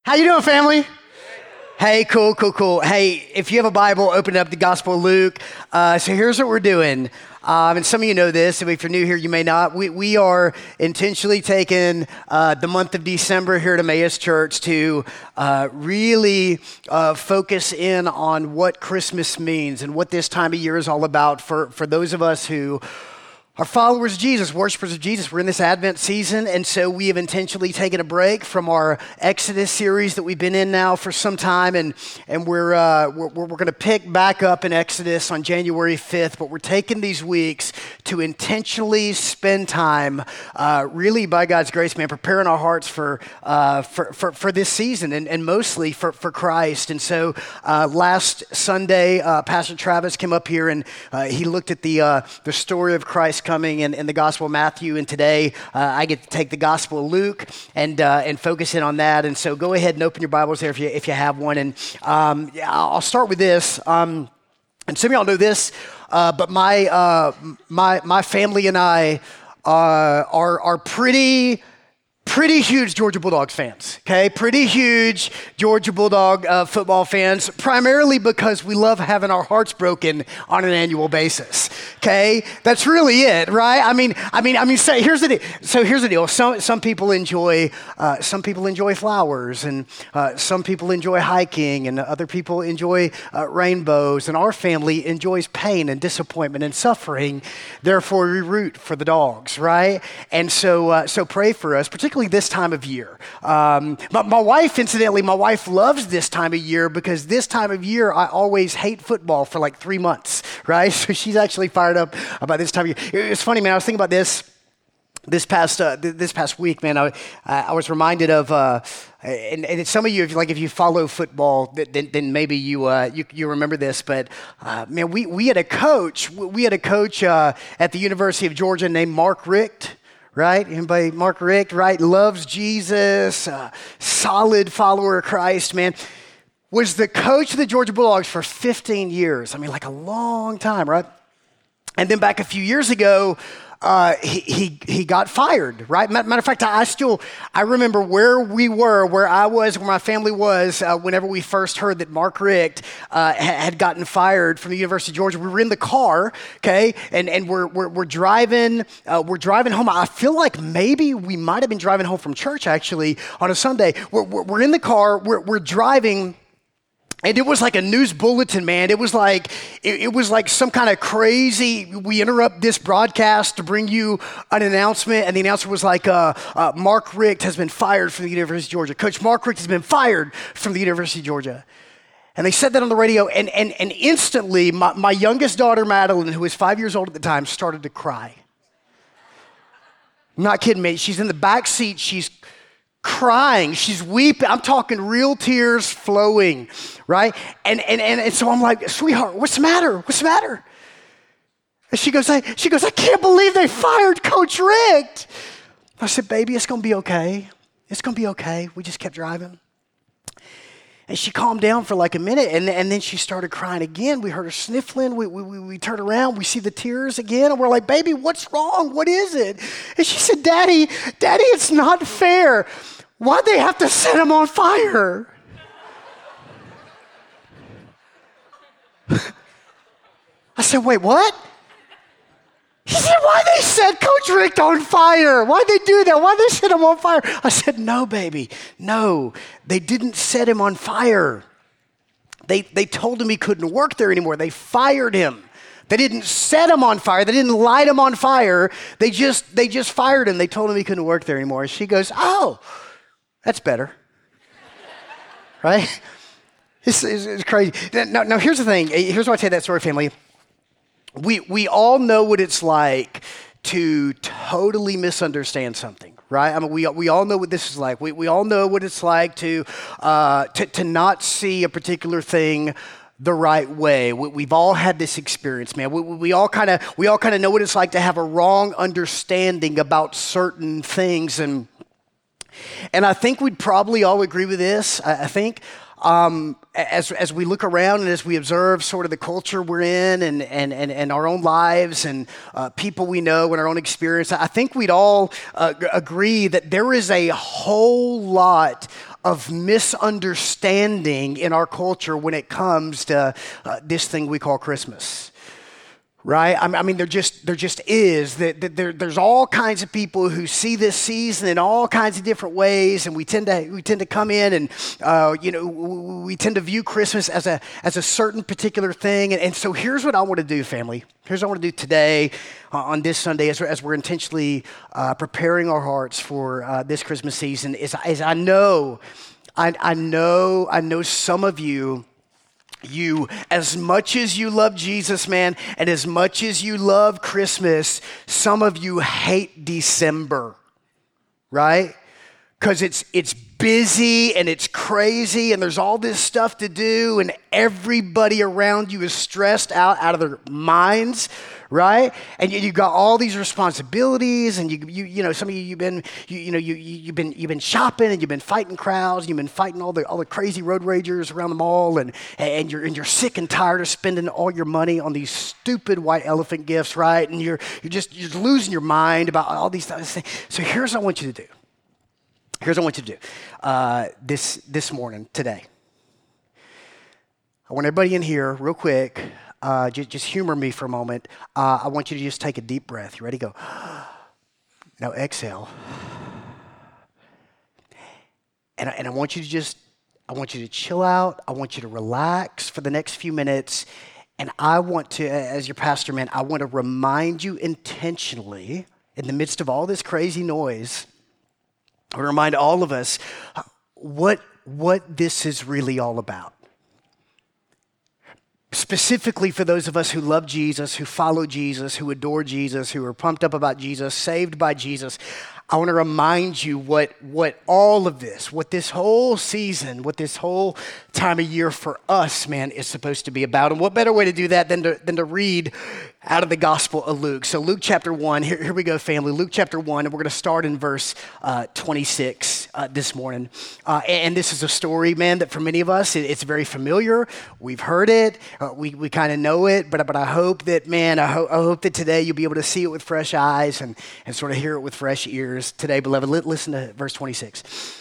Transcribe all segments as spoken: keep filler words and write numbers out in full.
How you doing, family? Hey, cool, cool, cool. Hey, if you have a Bible, open up the Gospel of Luke. Uh, so here's what we're doing. Um, and some of you know this, and if you're new here, you may not. We we are intentionally taking uh, the month of December here at Emmaus Church to uh, really uh, focus in on what Christmas means and what this time of year is all about for, for those of us who are followers of Jesus, worshipers of Jesus. We're in this Advent season, and so we have intentionally taken a break from our Exodus series that we've been in now for some time, and and we're uh, we're, we're going to pick back up in Exodus on January fifth. But we're taking these weeks to intentionally spend time, uh, really by God's grace, man, preparing our hearts for uh, for, for for this season, and, and mostly for for Christ. And so uh, last Sunday, uh, Pastor Travis came up here and uh, he looked at the uh, the story of Christ coming in, in the Gospel of Matthew, and today uh, I get to take the Gospel of Luke and uh, and focus in on that. And so go ahead and open your Bibles there if you if you have one. And um, I'll start with this. Um, and some of y'all know this, uh, but my uh, my my family and I uh, are are pretty. Pretty huge Georgia Bulldogs fans, okay? Pretty huge Georgia Bulldog uh, football fans, primarily because we love having our hearts broken on an annual basis, okay? That's really it, right? I mean, I mean, I mean. Say, here's the deal. So here's the deal. Some some people enjoy uh, some people enjoy flowers, and uh, some people enjoy hiking, and other people enjoy uh, rainbows. And our family enjoys pain and disappointment and suffering. Therefore, we root for the dogs, right? And so uh, so pray for us, particularly this time of year. Um, my, my wife, incidentally, my wife loves this time of year because this time of year, I always hate football for like three months, right? So she's actually fired up about this time of year. It's funny, man. I was thinking about this this past uh, th- this past week, man. I, I was reminded of, uh, and, and some of you, if you, like if you follow football, then, then maybe you, uh, you you remember this. But uh, man, we we had a coach. We had a coach uh, at the University of Georgia named Mark Richt. Right? Anybody, Mark Richt, right? Loves Jesus, uh, solid follower of Christ, man. Was the coach of the Georgia Bulldogs for fifteen years. I mean, like a long time, right? And then back a few years ago, uh, he, he he got fired, right? Matter of fact, I still, I remember where we were, where I was, where my family was, uh, whenever we first heard that Mark Richt uh, had gotten fired from the University of Georgia. We were in the car, okay, and and we're we're, we're driving, uh, we're driving home. I feel like maybe we might have been driving home from church, actually, on a Sunday. We're, we're, we're in the car, we're, we're driving. And it was like a news bulletin, man. It was like it, it was like some kind of crazy. We interrupt this broadcast to bring you an announcement, and the announcer was like, uh, uh, "Mark Richt has been fired from the University of Georgia. Coach Mark Richt has been fired from the University of Georgia." And they said that on the radio, and and and instantly, my, my youngest daughter Madeline, who was five years old at the time, started to cry. I'm not kidding, mate. She's in the back seat. She's crying, she's weeping. I'm talking real tears flowing, right? And and and, and so I'm like, sweetheart, what's the matter? What's the matter? And she goes, I, she goes, I can't believe they fired Coach Richt. I said, baby, it's gonna be okay. It's gonna be okay. We just kept driving. And she calmed down for like a minute, and, and then she started crying again. We heard her sniffling. We, we, we, we turned around. We see the tears again, and we're like, baby, what's wrong? What is it? And she said, Daddy, Daddy, it's not fair. Why'd they have to set him on fire? I said, wait, what? He said, why they set Coach Richt on fire? Why'd they do that? Why'd they set him on fire? I said, no, baby, no. They didn't set him on fire. They, they told him he couldn't work there anymore. They fired him. They didn't set him on fire. They didn't light him on fire. They just, they just fired him. They told him he couldn't work there anymore. And she goes, oh, that's better. Right? It's, it's, it's crazy. Now, now, here's the thing. Here's why I tell you that story, family. We we all know what it's like to totally misunderstand something, right? I mean, we we all know what this is like. We we all know what it's like to uh, to, to not see a particular thing the right way. We, we've all had this experience, man. We, we all kind of we all kind of know what it's like to have a wrong understanding about certain things, and and I think we'd probably all agree with this. I, I think. Um, as as we look around and as we observe sort of the culture we're in and and and, and our own lives and uh, people we know and our own experience, I think we'd all uh, agree that there is a whole lot of misunderstanding in our culture when it comes to uh, this thing we call Christmas. Right? I mean, there just there just is. That there, there's all kinds of people who see this season in all kinds of different ways, and we tend to we tend to come in and uh, you know we tend to view Christmas as a as a certain particular thing. And, and so here's what I want to do, family. Here's what I want to do today uh, on this Sunday, as we're, as we're intentionally uh, preparing our hearts for uh, this Christmas season. Is, is I know, I, I know, I know some of you. You, as much as you love Jesus, man, and as much as you love Christmas, some of you hate December, right? Because it's it's busy and it's crazy and there's all this stuff to do and everybody around you is stressed out out of their minds, right? And you, you got all these responsibilities, and you you you know some of you you've been you, you know you, you you've been you've been shopping, and you've been fighting crowds, and you've been fighting all the all the crazy road ragers around the mall, and and you're and you're sick and tired of spending all your money on these stupid white elephant gifts, right? And you're you're just you're losing your mind about all these things. So here's what I want you to do. Here's what I want you to do uh, this this morning today. I want everybody in here, real quick. Uh, just, just humor me for a moment. Uh, I want you to just take a deep breath. You ready? Go. Now exhale. And I, and I want you to just, I want you to chill out. I want you to relax for the next few minutes. And I want to, as your pastor, man, I want to remind you intentionally, in the midst of all this crazy noise, I want to remind all of us what, what this is really all about. Specifically for those of us who love Jesus, who follow Jesus, who adore Jesus, who are pumped up about Jesus, saved by Jesus, I want to remind you what, what all of this, what this whole season, what this whole time of year for us, man, is supposed to be about. And what better way to do that than to, than to read out of the Gospel of Luke. So Luke chapter one, here, here we go, family. Luke chapter one, and we're going to start in verse uh, twenty-six uh, this morning. Uh, and this is a story, man, that for many of us, it, it's very familiar. We've heard it. Uh, we we kind of know it. But but I hope that, man, I, ho- I hope that today you'll be able to see it with fresh eyes and, and sort of hear it with fresh ears today, beloved. Listen to verse twenty-six.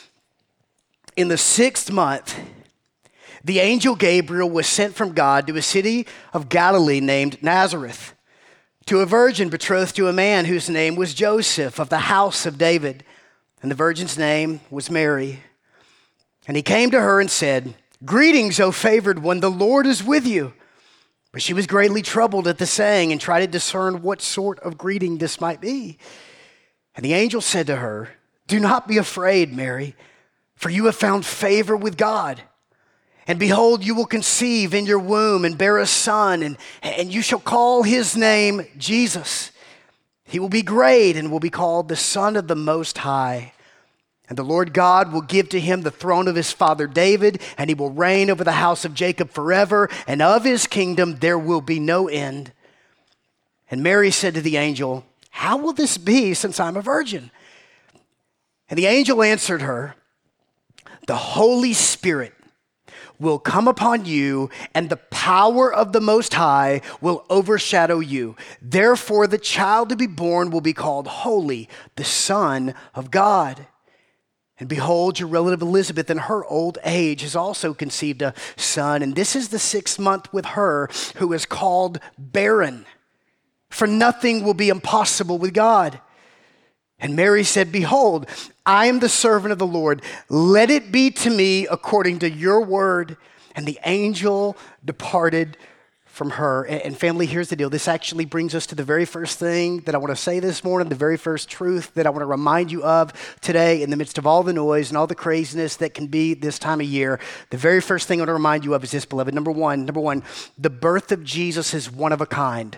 In the sixth month, the angel Gabriel was sent from God to a city of Galilee named Nazareth, to a virgin betrothed to a man whose name was Joseph, of the house of David. And the virgin's name was Mary. And he came to her and said, "Greetings, O favored one, the Lord is with you." But she was greatly troubled at the saying and tried to discern what sort of greeting this might be. And the angel said to her, "Do not be afraid, Mary, for you have found favor with God. And behold, you will conceive in your womb and bear a son, and, and you shall call his name Jesus. He will be great and will be called the Son of the Most High. And the Lord God will give to him the throne of his father David, and he will reign over the house of Jacob forever, and of his kingdom there will be no end." And Mary said to the angel, "How will this be, since I'm a virgin?" And the angel answered her, "The Holy Spirit will come upon you, and the power of the Most High will overshadow you. Therefore, the child to be born will be called Holy, the Son of God. And behold, your relative Elizabeth in her old age has also conceived a son, and this is the sixth month with her who is called barren. For nothing will be impossible with God." And Mary said, "Behold, I am the servant of the Lord. Let it be to me according to your word." And the angel departed from her. And family, here's the deal. This actually brings us to the very first thing that I want to say this morning, the very first truth that I want to remind you of today in the midst of all the noise and all the craziness that can be this time of year. The very first thing I want to remind you of is this, beloved. Number one, number one, the birth of Jesus is one of a kind.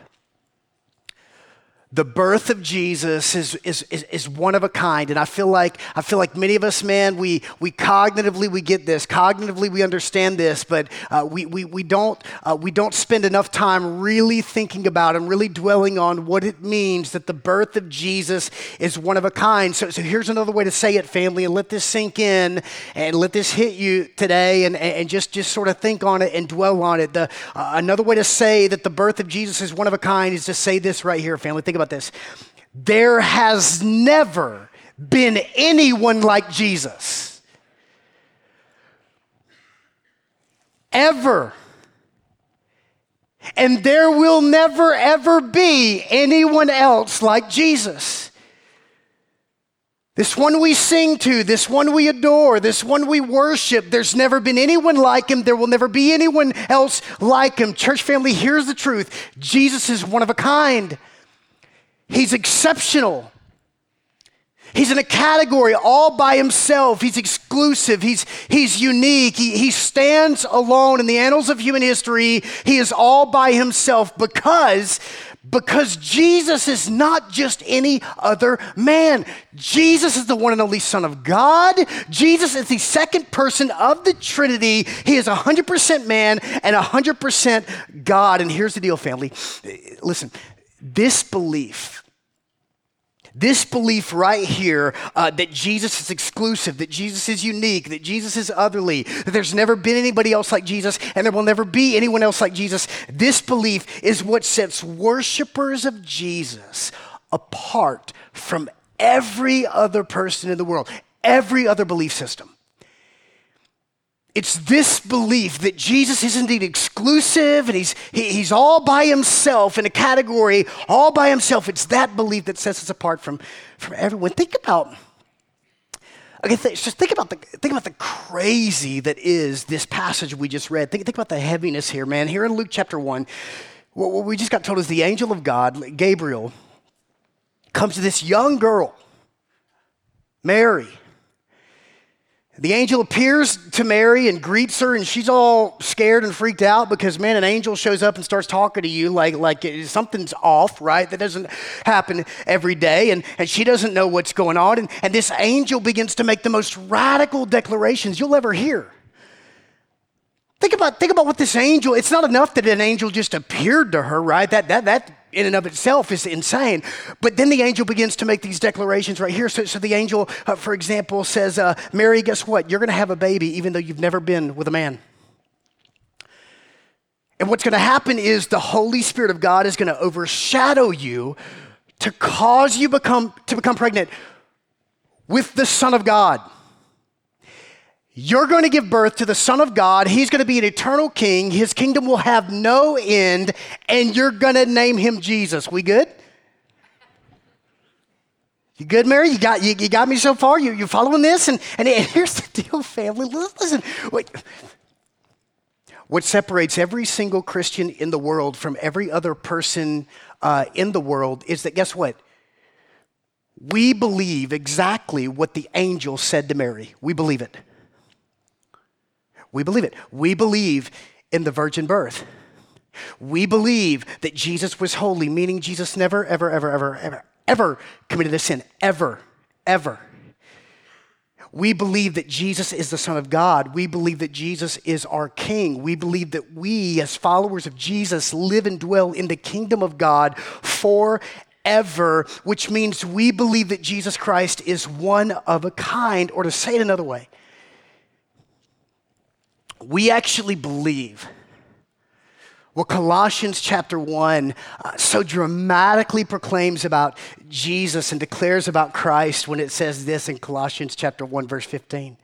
The birth of Jesus is, is, is, is one of a kind. And I feel like I feel like many of us, man, we we cognitively we get this. Cognitively we understand this, but uh, we, we, we, don't, uh, we don't spend enough time really thinking about and really dwelling on what it means that the birth of Jesus is one of a kind. So, so here's another way to say it, family, and let this sink in and let this hit you today, and, and just, just sort of think on it and dwell on it. The, uh, another way to say that the birth of Jesus is one of a kind is to say this right here, family. Think about this. There has never been anyone like Jesus. ever. And there will never, ever be anyone else like Jesus. This one we sing to, this one we adore, this one we worship, there's never been anyone like him. There will never be anyone else like him. Church family, here's the truth. Jesus is one of a kind. He's exceptional. He's in a category all by himself. He's exclusive. He's, he's unique. He, he stands alone in the annals of human history. He is all by himself because, because Jesus is not just any other man. Jesus is the one and only Son of God. Jesus is the second person of the Trinity. He is one hundred percent man and one hundred percent God. And here's the deal, family. Listen, this belief, This belief right here uh, that Jesus is exclusive, that Jesus is unique, that Jesus is otherly, that there's never been anybody else like Jesus and there will never be anyone else like Jesus, this belief is what sets worshipers of Jesus apart from every other person in the world, every other belief system. It's this belief that Jesus is indeed exclusive and he's, he, he's all by himself in a category, all by himself. It's that belief that sets us apart from, from everyone. Think about, okay, th- just think about the think about the crazy that is this passage we just read. Think, think about the heaviness here, man. Here in Luke chapter one, what, what we just got told is the angel of God, Gabriel, comes to this young girl, Mary. The angel appears to Mary and greets her, and she's all scared and freaked out because, man, an angel shows up and starts talking to you like, like something's off, right? That doesn't happen every day, and, and she doesn't know what's going on. And, and this angel begins to make the most radical declarations you'll ever hear. Think about, think about what this angel, it's not enough that an angel just appeared to her, right? That, that, that in and of itself is insane. But then the angel begins to make these declarations right here. So, so the angel, uh, for example, says, uh, Mary, guess what? You're going to have a baby even though you've never been with a man. And what's going to happen is the Holy Spirit of God is going to overshadow you to cause you become to become pregnant with the Son of God. You're going to give birth to the Son of God. He's going to be an eternal king. His kingdom will have no end, and you're going to name him Jesus. We good? You good, Mary? You got you, you got me so far? You you following this? And, and and here's the deal, family. Listen, wait. What separates every single Christian in the world from every other person uh, in the world is that, guess what? We believe exactly what the angel said to Mary. We believe it. We believe it. We believe in the virgin birth. We believe that Jesus was holy, meaning Jesus never, ever, ever, ever, ever, ever committed a sin. Ever, ever. We believe that Jesus is the Son of God. We believe that Jesus is our King. We believe that we, as followers of Jesus, live and dwell in the kingdom of God forever, which means we believe that Jesus Christ is one of a kind, or to say it another way, we actually believe what Colossians chapter one uh, so dramatically proclaims about Jesus and declares about Christ when it says this in Colossians chapter one, verse fifteen.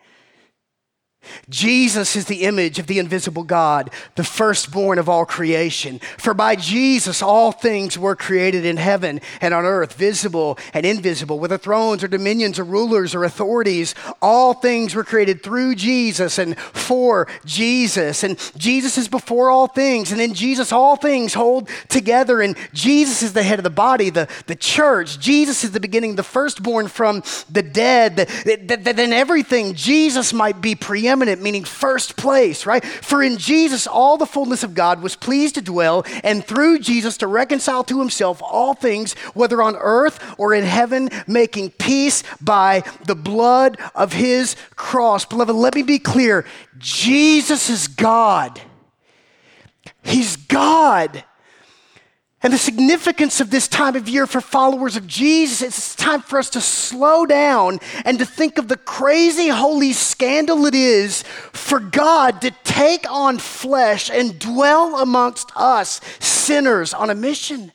Jesus is the image of the invisible God, the firstborn of all creation. For by Jesus all things were created in heaven and on earth, visible and invisible, whether thrones or dominions or rulers or authorities. All things were created through Jesus and for Jesus. And Jesus is before all things. And in Jesus all things hold together. And Jesus is the head of the body, the, the church. Jesus is the beginning, the firstborn from the dead. That, that, that in everything Jesus might be preeminent. Eminent, meaning first place, right? For in Jesus, all the fullness of God was pleased to dwell, and through Jesus to reconcile to himself all things, whether on earth or in heaven, making peace by the blood of his cross. Beloved, let me be clear. Jesus is God. He's God. And the significance of this time of year for followers of Jesus, it's time for us to slow down and to think of the crazy holy scandal it is for God to take on flesh and dwell amongst us, sinners on a mission.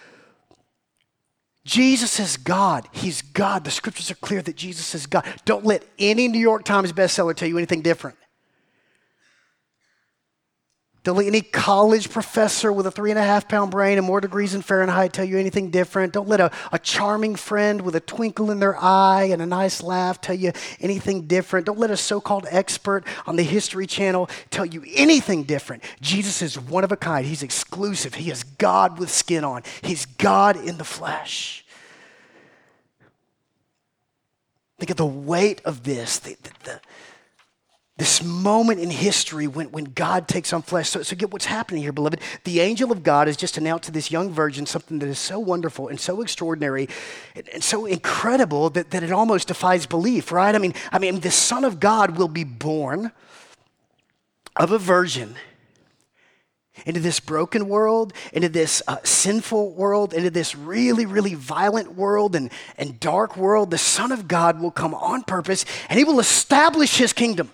Jesus is God. He's God. The scriptures are clear that Jesus is God. Don't let any New York Times bestseller tell you anything different. Don't let any college professor with a three and a half pound brain and more degrees in Fahrenheit tell you anything different. Don't let a, a charming friend with a twinkle in their eye and a nice laugh tell you anything different. Don't let a so-called expert on the History Channel tell you anything different. Jesus is one of a kind. He's exclusive. He is God with skin on. He's God in the flesh. Think of the weight of this, the, the, the This moment in history when, when God takes on flesh. So, so get what's happening here, beloved. The angel of God has just announced to this young virgin something that is so wonderful and so extraordinary and, and so incredible that, that it almost defies belief, right? I mean, I mean, the Son of God will be born of a virgin into this broken world, into this uh, sinful world, into this really, really violent world and, and dark world. The Son of God will come on purpose and he will establish his kingdom.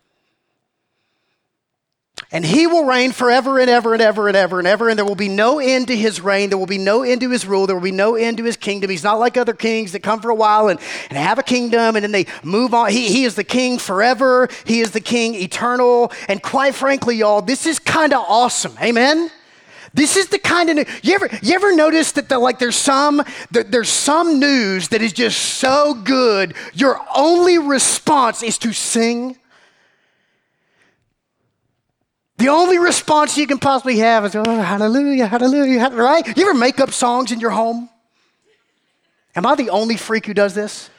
And he will reign forever and ever and ever and ever and ever, and there will be no end to his reign. There will be no end to his rule. There will be no end to his kingdom. He's not like other kings that come for a while and, and have a kingdom, and then they move on. He, he is the king forever. He is the king eternal. And quite frankly, y'all, this is kind of awesome. Amen? This is the kind of, you ever, you ever notice that the, like there's some, there, there's some news that is just so good, your only response is to sing? The only response you can possibly have is, oh, hallelujah, hallelujah, right? You ever make up songs in your home? Am I the only freak who does this?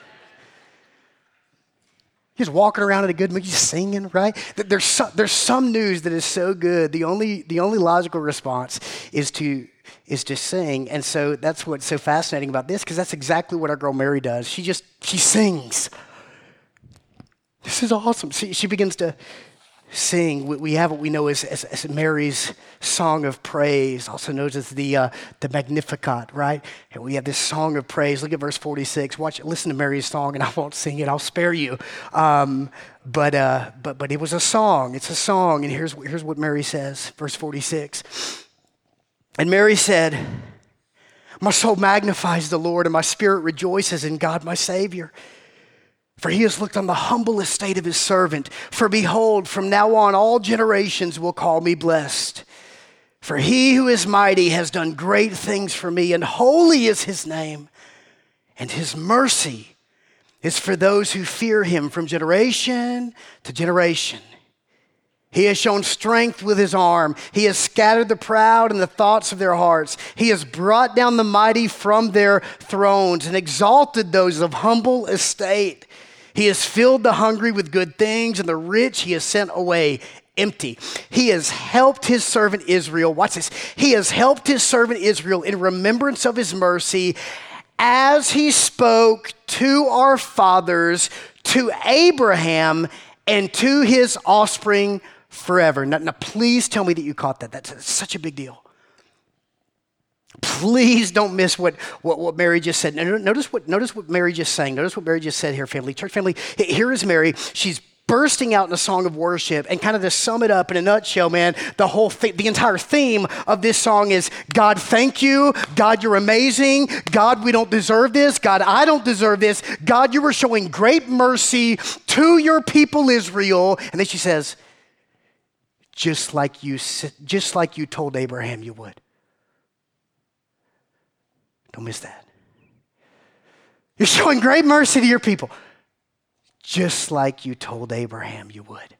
You're just walking around in a good mood, you're singing, right? There's some, there's some news that is so good. The only, the only logical response is to, is to sing. And so that's what's so fascinating about this, because that's exactly what our girl Mary does. She just, she sings. This is awesome. She, she begins to sing. We have what we know as, as, as Mary's song of praise, also known as the uh, the Magnificat, right? And we have this song of praise. Look at verse forty-six. Watch, listen to Mary's song, and I won't sing it. I'll spare you. Um, but uh, but but it was a song. It's a song, and here's here's what Mary says, verse forty-six. And Mary said, "My soul magnifies the Lord, and my spirit rejoices in God, my Savior. For he has looked on the humble estate of his servant. For behold, from now on all generations will call me blessed. For he who is mighty has done great things for me, and holy is his name. And his mercy is for those who fear him from generation to generation. He has shown strength with his arm. He has scattered the proud in the thoughts of their hearts. He has brought down the mighty from their thrones and exalted those of humble estate. He has filled the hungry with good things, and the rich he has sent away empty. He has helped his servant Israel." Watch this. "He has helped his servant Israel in remembrance of his mercy, as he spoke to our fathers, to Abraham, and to his offspring forever." Now, now please tell me that you caught that. That's such a big deal. Please don't miss what, what, what Mary just said. Notice what, notice what Mary just sang. Notice what Mary just said here, family. Church family, here is Mary. She's bursting out in a song of worship, and kind of to sum it up in a nutshell, man, the whole th- the entire theme of this song is, God, thank you. God, you're amazing. God, we don't deserve this. God, I don't deserve this. God, you were showing great mercy to your people Israel. And then she says, just like you, just like you told Abraham you would. Don't miss that. You're showing great mercy to your people, just like you told Abraham you would.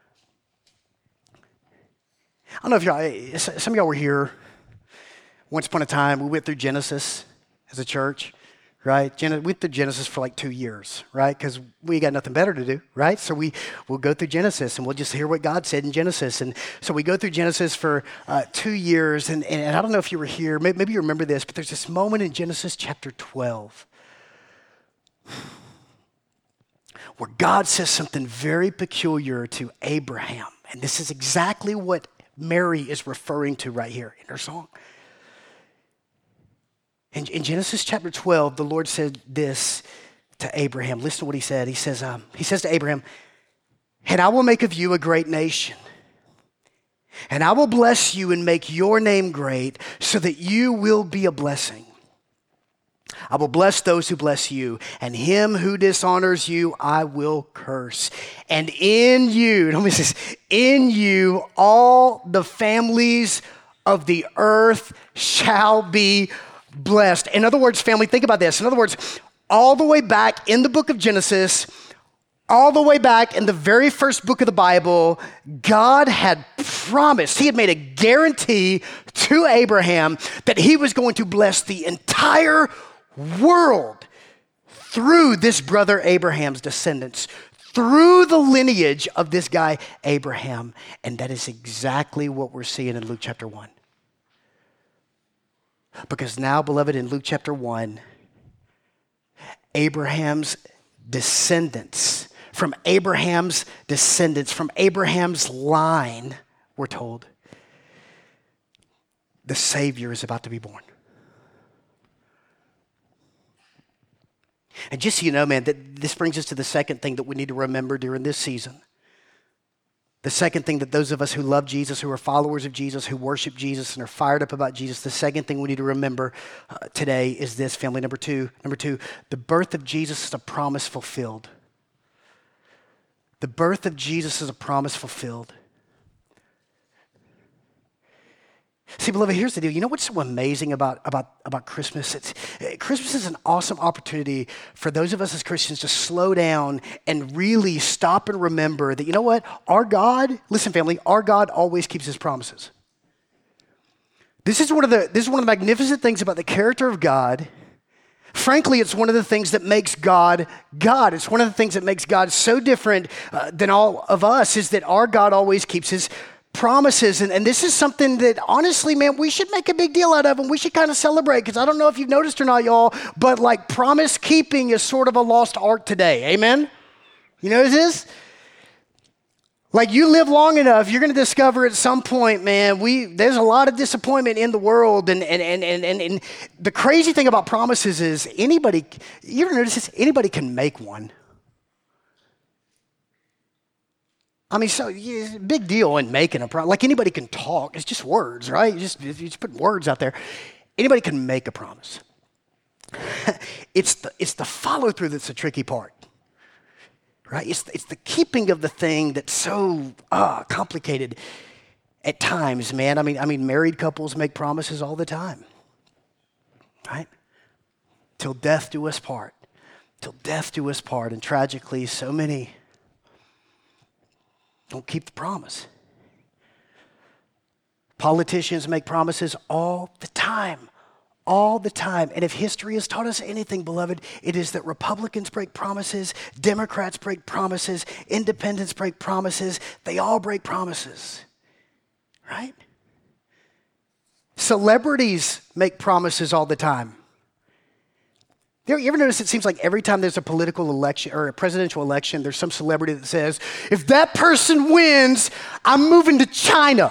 I don't know if y'all, some of y'all were here once upon a time. We went through Genesis as a church, right? Gen- we went through Genesis for like two years, right? Because we got nothing better to do, right? So we, we'll go through Genesis and we'll just hear what God said in Genesis. And so we go through Genesis for uh, two years. And, and I don't know if you were here. Maybe, maybe you remember this, but there's this moment in Genesis chapter twelve where God says something very peculiar to Abraham. And this is exactly what Mary is referring to right here in her song. In, in Genesis chapter twelve, the Lord said this to Abraham. Listen to what he said. He says, um, he says to Abraham, "And I will make of you a great nation. And I will bless you and make your name great so that you will be a blessing. I will bless those who bless you, and him who dishonors you, I will curse. And in you, let me say this, in you, all the families of the earth shall be blessed. In other words, family, think about this. In other words, all the way back in the book of Genesis, all the way back in the very first book of the Bible, God had promised, he had made a guarantee to Abraham that he was going to bless the entire world through this brother Abraham's descendants, through the lineage of this guy Abraham. And that is exactly what we're seeing in Luke chapter one. Because now, beloved, in Luke chapter one, Abraham's descendants, from Abraham's descendants, from Abraham's line, we're told, the Savior is about to be born. And just so you know, man, that this brings us to the second thing that we need to remember during this season. The second thing that those of us who love Jesus, who are followers of Jesus, who worship Jesus and are fired up about Jesus, the second thing we need to remember uh, today is this, family. Number two, number two, the birth of Jesus is a promise fulfilled. The birth of Jesus is a promise fulfilled. See, beloved, here's the deal. You know what's so amazing about, about, about Christmas? It's, Christmas is an awesome opportunity for those of us as Christians to slow down and really stop and remember that, you know what? Our God, listen, family, our God always keeps his promises. This is one of the, this is one of the magnificent things about the character of God. Frankly, it's one of the things that makes God God. It's one of the things that makes God so different uh, than all of us, is that our God always keeps his promises. And, and this is something that, honestly, man, we should make a big deal out of, and we should kind of celebrate, because I don't know if you've noticed or not, y'all, but like promise keeping is sort of a lost art today. Amen? You know what it is? Like, you live long enough, you're going to discover at some point, man, we there's a lot of disappointment in the world. And and and and and, and the crazy thing about promises is anybody, you ever notice this? Anybody can make one. I mean, so yeah, big deal in making a promise. Like, anybody can talk. It's just words, right? You just, you just put words out there. Anybody can make a promise. it's the it's the follow through that's the tricky part, right? It's it's the keeping of the thing that's so uh, complicated at times, man. I mean, I mean, married couples make promises all the time, right? Till death do us part. Till death do us part. And tragically, so many don't keep the promise. Politicians make promises all the time, all the time. And if history has taught us anything, beloved, it is that Republicans break promises, Democrats break promises, independents break promises. They all break promises, right? Celebrities make promises all the time. You ever notice it seems like every time there's a political election or a presidential election, there's some celebrity that says, if that person wins, I'm moving to China.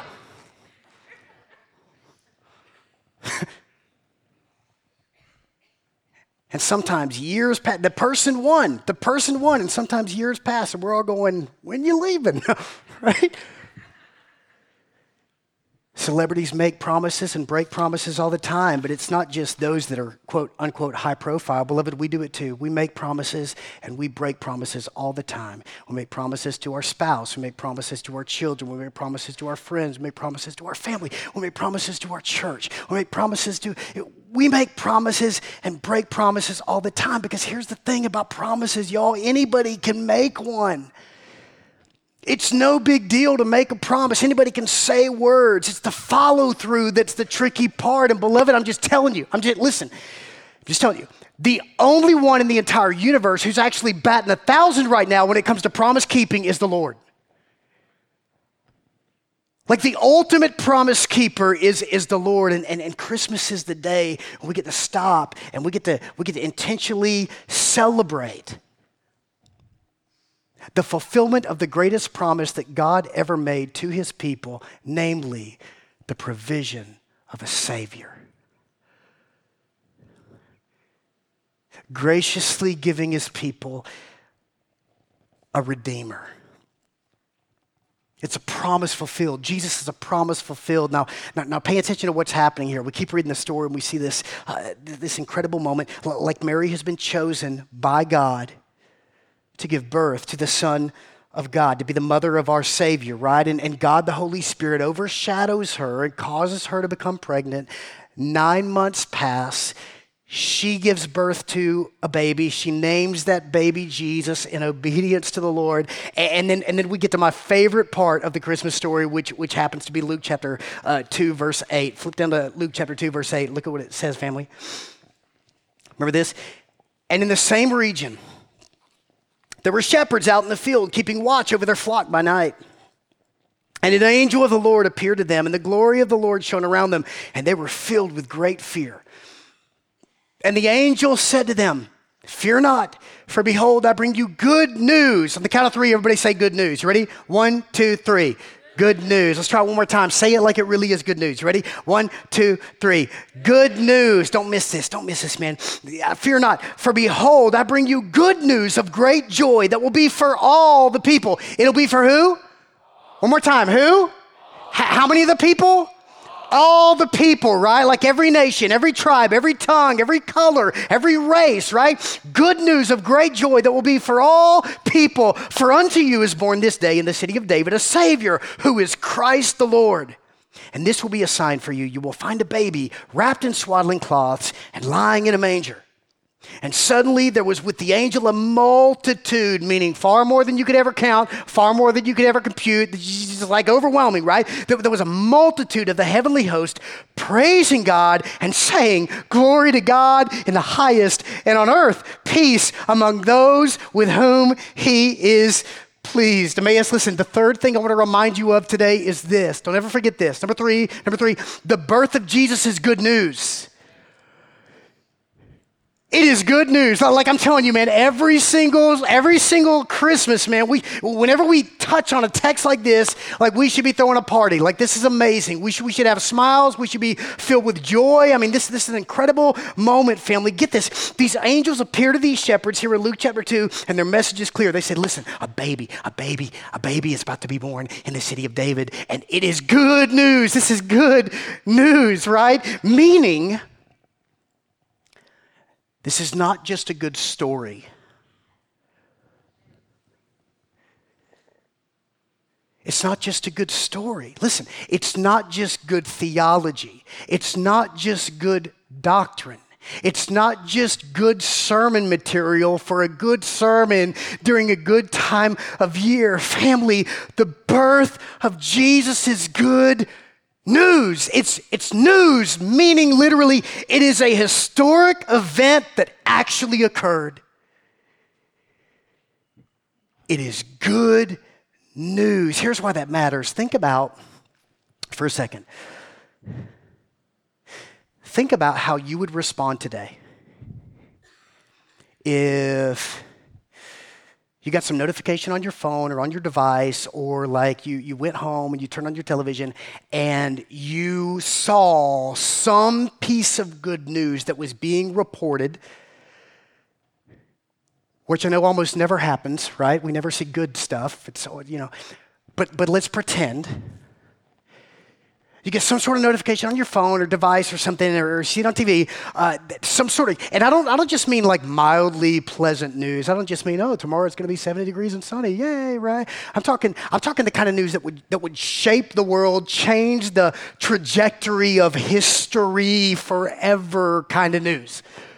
And sometimes years pass. The person won. The person won. And sometimes years pass and we're all going, when you leaving? Right? Celebrities make promises and break promises all the time, but it's not just those that are quote unquote high profile. Beloved, we do it too. We make promises and we break promises all the time. We make promises to our spouse. We make promises to our children. We make promises to our friends. We make promises to our family. We make promises to our church. We make promises to, we make promises and break promises all the time, because here's the thing about promises, y'all. Anybody can make one. It's no big deal to make a promise. Anybody can say words. It's the follow through that's the tricky part. And beloved, I'm just telling you, I'm just, listen, I'm just telling you, the only one in the entire universe who's actually batting a thousand right now when it comes to promise keeping is the Lord. Like, the ultimate promise keeper is, is the Lord. And, and, and Christmas is the day when we get to stop and we get to, we get to intentionally celebrate the fulfillment of the greatest promise that God ever made to his people, namely the provision of a Savior. Graciously giving his people a Redeemer. It's a promise fulfilled. Jesus is a promise fulfilled. Now, now, now pay attention to what's happening here. We keep reading the story and we see this, uh, this incredible moment. Like Mary has been chosen by God to give birth to the Son of God, to be the mother of our Savior, right? And, and God, the Holy Spirit, overshadows her and causes her to become pregnant. Nine months pass. She gives birth to a baby. She names that baby Jesus in obedience to the Lord. And then, and then we get to my favorite part of the Christmas story, which, which happens to be Luke chapter uh, two, verse eight. Flip down to Luke chapter two, verse eight. Look at what it says, family. Remember this? And in the same region, there were shepherds out in the field keeping watch over their flock by night. And an angel of the Lord appeared to them, and the glory of the Lord shone around them, and they were filled with great fear. And the angel said to them, fear not, for behold, I bring you good news. On the count of three, everybody say good news. You ready? One, two, three. Good news. Let's try it one more time. Say it like it really is good news. You ready? One, two, three. Good news. Don't miss this. Don't miss this, man. Fear not, for behold, I bring you good news of great joy that will be for all the people. It'll be for who? One more time. Who? H- how many of the people? All the people, right? Like every nation, every tribe, every tongue, every color, every race, right? Good news of great joy that will be for all people. For unto you is born this day in the city of David a Savior, who is Christ the Lord. And this will be a sign for you. You will find a baby wrapped in swaddling cloths and lying in a manger. And suddenly there was with the angel a multitude, meaning far more than you could ever count, far more than you could ever compute, just like overwhelming, right? There, there was a multitude of the heavenly host praising God and saying, glory to God in the highest, and on earth peace among those with whom he is pleased. Emmaus, listen, the third thing I want to remind you of today is this. Don't ever forget this. Number three, number three, the birth of Jesus is good news. It is good news. Like I'm telling you, man, every single every single Christmas, man, we whenever we touch on a text like this, like we should be throwing a party. Like this is amazing. We should we should have smiles. We should be filled with joy. I mean, this, this is an incredible moment, family. Get this. These angels appear to these shepherds here in Luke chapter two, and their message is clear. They said, listen, a baby, a baby, a baby is about to be born in the city of David, and it is good news. This is good news, right? Meaning, this is not just a good story. It's not just a good story. Listen, it's not just good theology. It's not just good doctrine. It's not just good sermon material for a good sermon during a good time of year. Family, the birth of Jesus is good news. It's, it's news, meaning literally it is a historic event that actually occurred. It is good news. Here's why that matters. Think about, for a second, think about how you would respond today if you got some notification on your phone or on your device, or like you, you went home and you turned on your television and you saw some piece of good news that was being reported, which I know almost never happens, right? We never see good stuff. It's, you know, but but let's pretend. You get some sort of notification on your phone or device or something, or, or see it on T V, uh, some sort of, and I don't I don't just mean like mildly pleasant news. I don't just mean, oh, tomorrow it's going to be seventy degrees and sunny, yay, right? I'm talking I'm talking the kind of news that would that would shape the world, change the trajectory of history forever kind of news.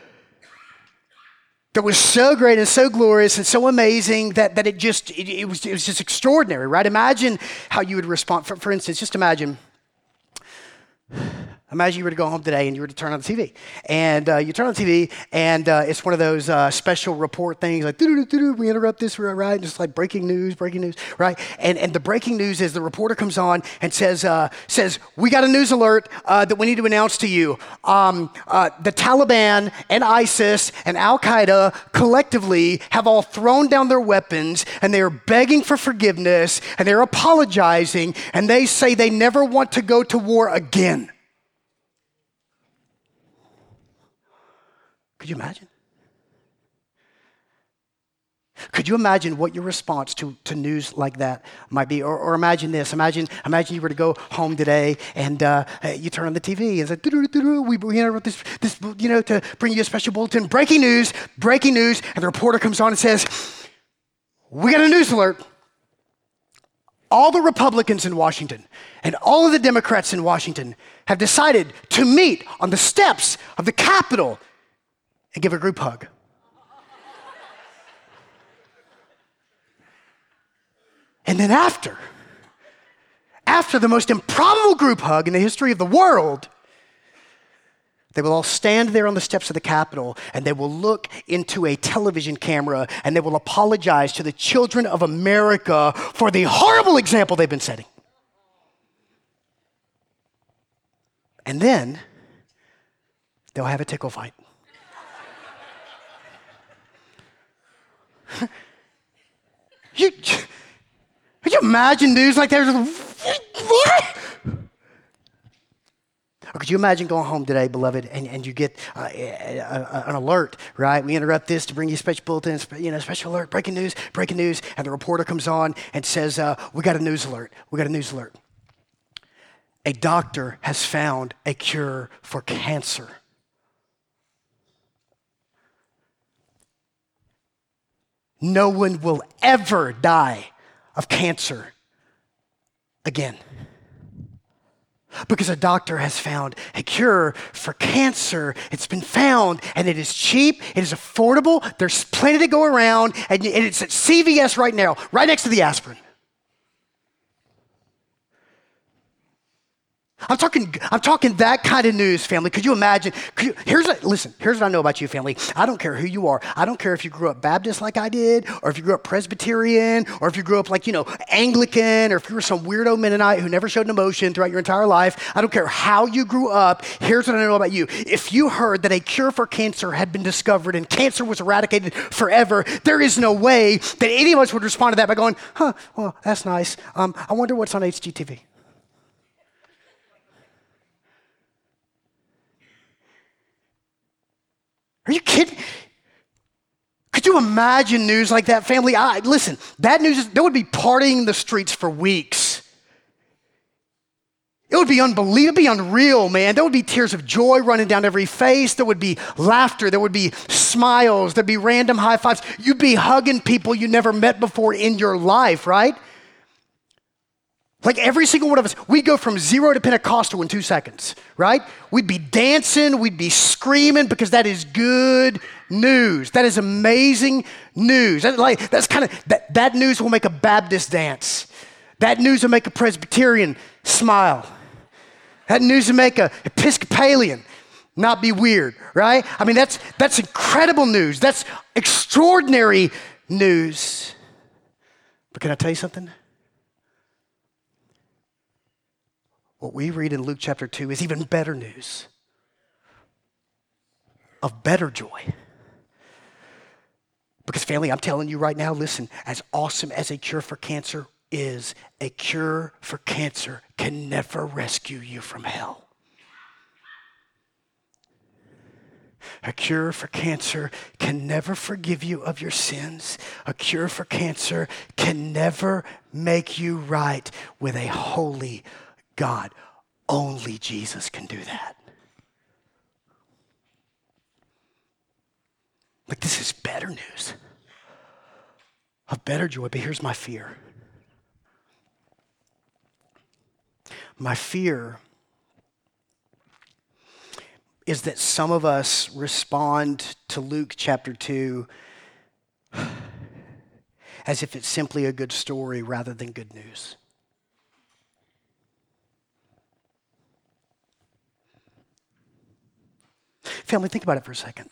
That was so great and so glorious and so amazing that, that it just, it, it, was, it was just extraordinary, right? Imagine how you would respond. For, for instance, just imagine, imagine you were to go home today and you were to turn on the T V. And uh, you turn on the T V and uh, it's one of those uh, special report things like, doo-doo-doo-doo, we interrupt this, right? Just like breaking news, breaking news, right? And and the breaking news is the reporter comes on and says, uh, says we got a news alert uh, that we need to announce to you. Um, uh, the Taliban and ISIS and Al-Qaeda collectively have all thrown down their weapons and they are begging for forgiveness and they're apologizing and they say they never want to go to war again. Could you imagine? Could you imagine what your response to, to news like that might be? Or, or imagine this. Imagine imagine you were to go home today and uh, you turn on the T V and say, we we interrupt this, this, you know, to bring you a special bulletin. Breaking news, breaking news. And the reporter comes on and says, we got a news alert. All the Republicans in Washington and all of the Democrats in Washington have decided to meet on the steps of the Capitol and give a group hug. And then after, after the most improbable group hug in the history of the world, they will all stand there on the steps of the Capitol and they will look into a television camera and they will apologize to the children of America for the horrible example they've been setting. And then they'll have a tickle fight. you... Could you imagine news like that? What? Or could you imagine going home today, beloved, and, and you get uh, a, a, an alert, right? We interrupt this to bring you special bulletins, you know, special alert, breaking news, breaking news, and the reporter comes on and says, uh, we got a news alert, we got a news alert. A doctor has found a cure for cancer. No one will ever die of cancer again. Because a doctor has found a cure for cancer. It's been found, and it is cheap, it is affordable, there's plenty to go around, and it's at C V S right now, right next to the aspirin. I'm talking, I'm talking that kind of news, family. Could you imagine? Could you, here's a, listen, here's what I know about you, family. I don't care who you are. I don't care if you grew up Baptist like I did, or if you grew up Presbyterian, or if you grew up like, you know, Anglican, or if you were some weirdo Mennonite who never showed an emotion throughout your entire life. I don't care how you grew up. Here's what I know about you. If you heard that a cure for cancer had been discovered and cancer was eradicated forever, there is no way that any of us would respond to that by going, huh, well, that's nice. Um, I wonder what's on H G T V. Are you kidding? Could you imagine news like that, family? I, listen, that news, is, there would be partying in the streets for weeks. It would be unbelievable, it would be unreal, man. There would be tears of joy running down every face. There would be laughter. There would be smiles. There'd be random high fives. You'd be hugging people you never met before in your life, right? Like every single one of us, we'd go from zero to Pentecostal in two seconds, right? We'd be dancing, we'd be screaming because that is good news. That is amazing news. That, like, that's kind of, that, that news will make a Baptist dance. That news will make a Presbyterian smile. That news will make a Episcopalian not be weird, right? I mean, that's, that's incredible news. That's extraordinary news. But can I tell you something? What we read in Luke chapter two is even better news, of better joy. Because family, I'm telling you right now, listen, as awesome as a cure for cancer is, a cure for cancer can never rescue you from hell. A cure for cancer can never forgive you of your sins. A cure for cancer can never make you right with a holy God. Only Jesus can do that. Like, this is better news, of better joy. But here's my fear. My fear is that some of us respond to Luke chapter two as if it's simply a good story rather than good news. Family, think about it for a second.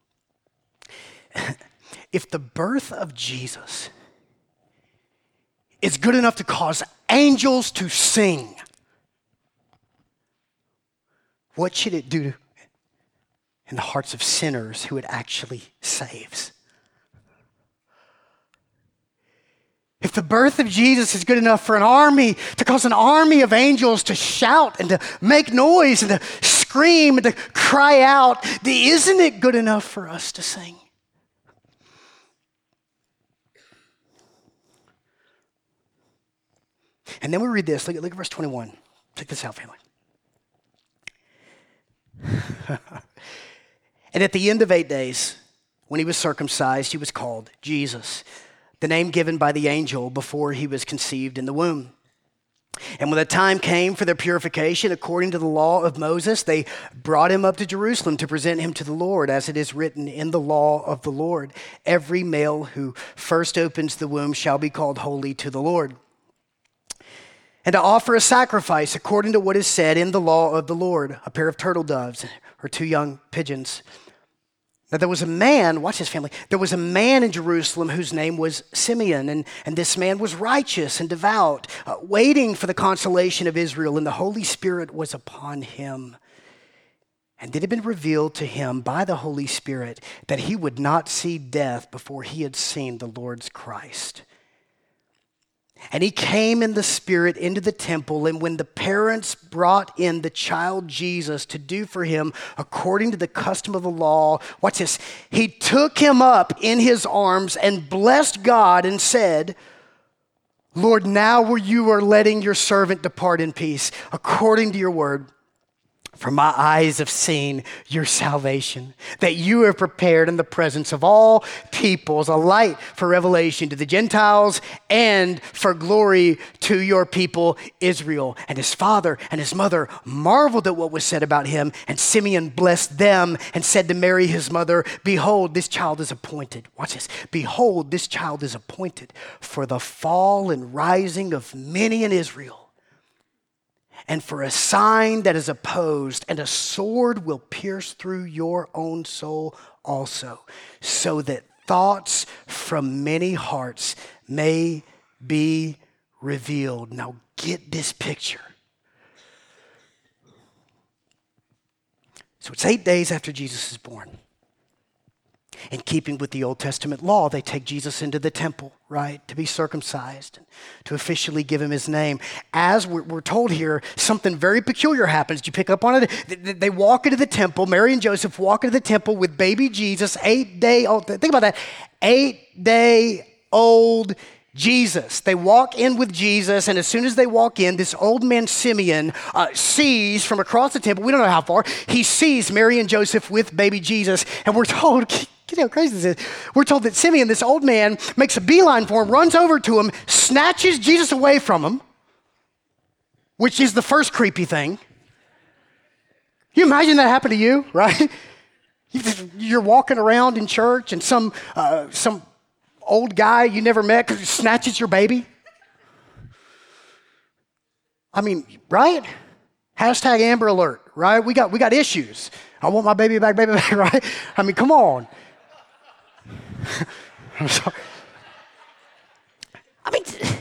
If the birth of Jesus is good enough to cause angels to sing, what should it do in the hearts of sinners who it actually saves? If the birth of Jesus is good enough for an army, to cause an army of angels to shout and to make noise and to scream and to cry out, isn't it good enough for us to sing? And then we read this. Look at, look at verse twenty-one. Check this out, family. And at the end of eight days, when he was circumcised, he was called Jesus, the name given by the angel before he was conceived in the womb. And when the time came for their purification, according to the law of Moses, they brought him up to Jerusalem to present him to the Lord, as it is written in the law of the Lord. Every male who first opens the womb shall be called holy to the Lord. And to offer a sacrifice according to what is said in the law of the Lord, a pair of turtle doves or two young pigeons. Now there was a man, watch this family, there was a man in Jerusalem whose name was Simeon, and, and this man was righteous and devout, uh, waiting for the consolation of Israel, and the Holy Spirit was upon him. And it had been revealed to him by the Holy Spirit that he would not see death before he had seen the Lord's Christ. And he came in the Spirit into the temple, and when the parents brought in the child Jesus to do for him according to the custom of the law, watch this, he took him up in his arms and blessed God and said, Lord, now where you are letting your servant depart in peace, according to your word, for my eyes have seen your salvation, that you have prepared in the presence of all peoples a light for revelation to the Gentiles and for glory to your people Israel. And his father and his mother marveled at what was said about him. And Simeon blessed them and said to Mary his mother, behold, this child is appointed. Watch this. Behold, this child is appointed for the fall and rising of many in Israel, and for a sign that is opposed, and a sword will pierce through your own soul also, so that thoughts from many hearts may be revealed. Now get this picture. So it's eight days after Jesus is born. In keeping with the Old Testament law, they take Jesus into the temple, right, to be circumcised, to officially give him his name. As we're, we're told here, something very peculiar happens. Do you pick up on it? They, they walk into the temple. Mary and Joseph walk into the temple with baby Jesus, eight day old. Think about that, eight day old Jesus. They walk in with Jesus, and as soon as they walk in, this old man Simeon uh, sees from across the temple, we don't know how far, he sees Mary and Joseph with baby Jesus, and we're told, you know how crazy this is, we're told that Simeon, this old man, makes a beeline for him, runs over to him, snatches Jesus away from him, which is the first creepy thing. Can you imagine that happened to you, right? You're walking around in church, and some uh, some old guy you never met snatches your baby. I mean, right? Hashtag Amber Alert, right? We got we got issues. I want my baby back, baby back, right? I mean, come on. I'm sorry. I mean,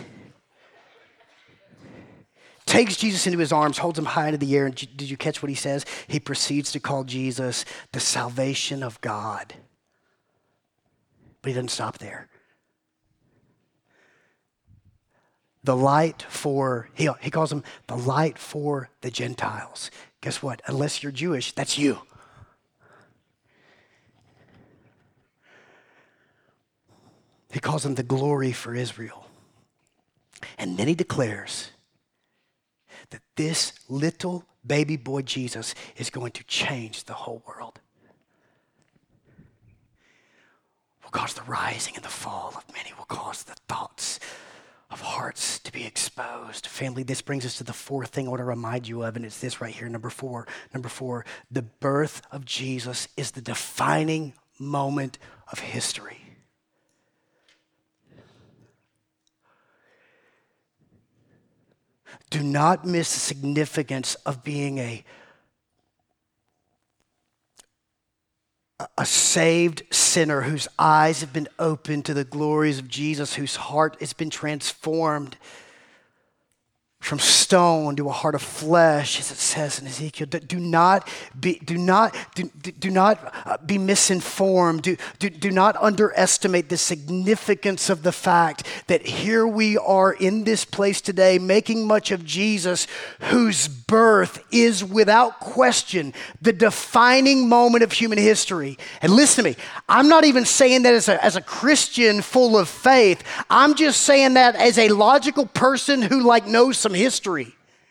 takes Jesus into his arms, holds him high into the air, and did you catch what he says? He proceeds to call Jesus the salvation of God. But he doesn't stop there. The light for, he, he calls him the light for the Gentiles. Guess what? Unless you're Jewish, that's you. He calls him the glory for Israel. And then he declares that this little baby boy Jesus is going to change the whole world. Will cause the rising and the fall of many, will cause the thoughts of hearts to be exposed. Family, this brings us to the fourth thing I want to remind you of, and it's this right here, number four. Number four, the birth of Jesus is the defining moment of history. Do not miss the significance of being a a saved sinner whose eyes have been opened to the glories of Jesus, whose heart has been transformed from stone to a heart of flesh, as it says in Ezekiel. Do not be, do not, do, do not be misinformed. Do, do, do not underestimate the significance of the fact that here we are in this place today making much of Jesus, whose birth is without question the defining moment of human history. And listen to me, I'm not even saying that as a, as a Christian full of faith. I'm just saying that as a logical person who like knows some history.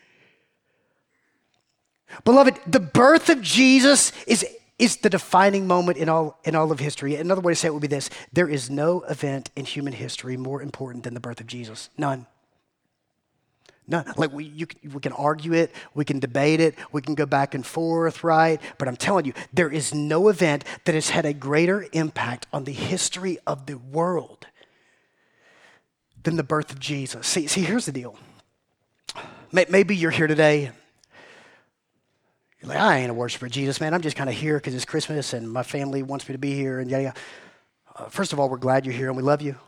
Beloved, the birth of Jesus is, is the defining moment in all, in all of history. Another way to say it would be this: there is no event in human history more important than the birth of Jesus. None. None. Like we, you, we can argue it, we can debate it, we can go back and forth, right? But I'm telling you, there is no event that has had a greater impact on the history of the world than the birth of Jesus. See, see, here's the deal. Maybe you're here today. You're like, I ain't a worshiper of Jesus, man. I'm just kind of here because it's Christmas and my family wants me to be here. And yeah, yeah. Uh, first of all, we're glad you're here and we love you.